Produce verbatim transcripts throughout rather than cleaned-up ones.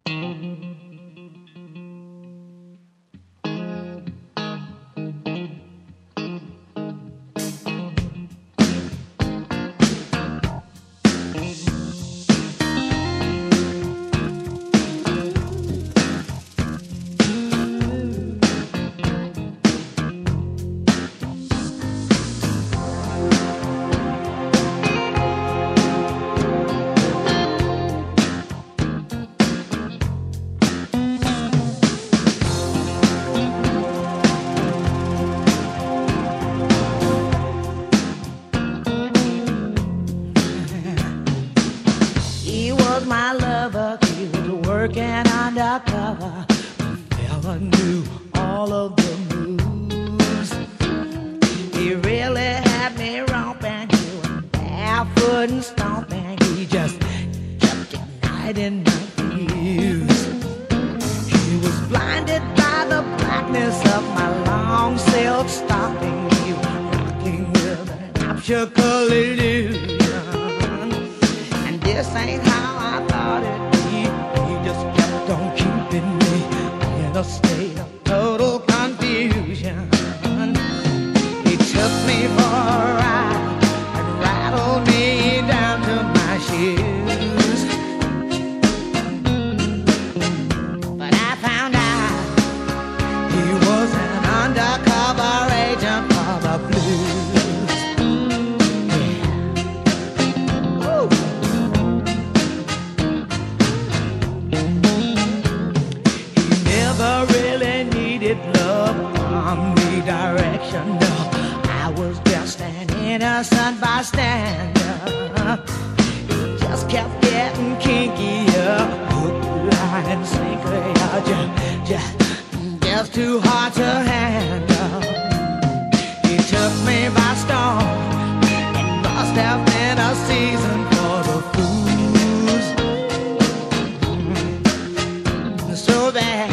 He was my lover, he was working undercover. Never knew all of the moves. He really had me romping, he was barefoot and stomping. He just kept igniting my fuse. He was blinded by the blackness of my long silk stocking. He was rocking with an optical illusion. This ain't how I thought it'd be. He just kept on keeping me in a state of total confusion. He took me for a ride and rattled me down to my shoes. But I found out he was an undercover agent for the blues. Direction, no, I was just an innocent bystander. It just kept getting kinkier, hook, line, and sinker. Just, just, just too hard to handle. He took me by storm. It must have been a season for the fools. So bad.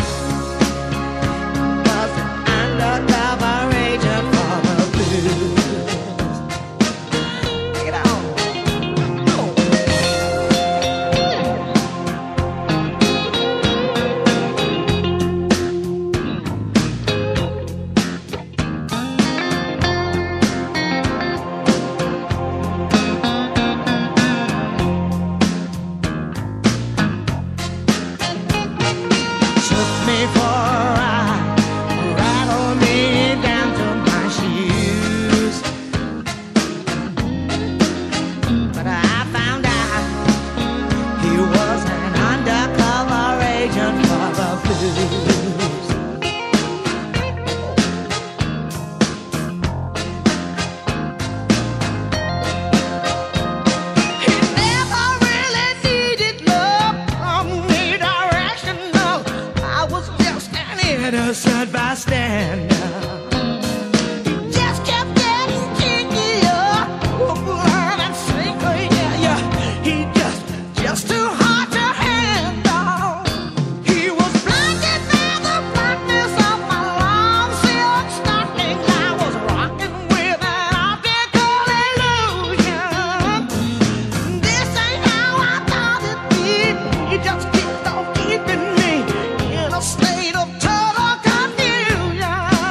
Innocent bystander. Just kept getting kinkier, line and sinker, yeah, yeah. He just, just too hard to handle. He was blinded by the blackness of my long silk stocking. I was rocking with an optical illusion. This ain't how I thought it'd be. He just kept on keeping me in a state of total confusion.